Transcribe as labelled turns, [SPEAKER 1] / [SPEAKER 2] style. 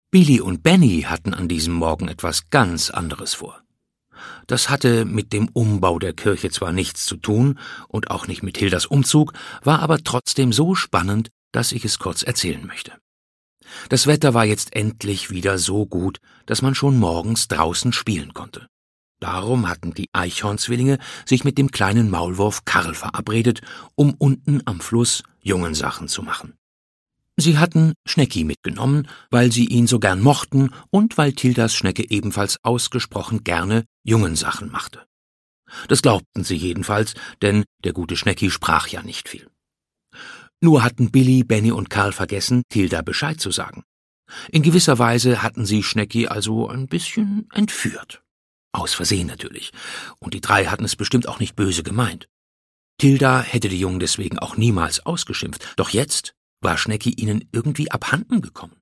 [SPEAKER 1] Billy und Benny hatten an diesem Morgen etwas ganz anderes vor. Das hatte mit dem Umbau der Kirche zwar nichts zu tun und auch nicht mit Hildas Umzug, war aber trotzdem so spannend, dass ich es kurz erzählen möchte. Das Wetter war jetzt endlich wieder so gut, dass man schon morgens draußen spielen konnte. Darum hatten die Eichhornzwillinge sich mit dem kleinen Maulwurf Karl verabredet, um unten am Fluss Jungensachen zu machen. Sie hatten Schnecki mitgenommen, weil sie ihn so gern mochten und weil Tildas Schnecke ebenfalls ausgesprochen gerne Jungensachen machte. Das glaubten sie jedenfalls, denn der gute Schnecki sprach ja nicht viel. Nur hatten Billy, Benny und Karl vergessen, Tilda Bescheid zu sagen. In gewisser Weise hatten sie Schnecki also ein bisschen entführt. Aus Versehen natürlich. Und die drei hatten es bestimmt auch nicht böse gemeint. Tilda hätte die Jungen deswegen auch niemals ausgeschimpft. Doch jetzt war Schnecki ihnen irgendwie abhanden gekommen.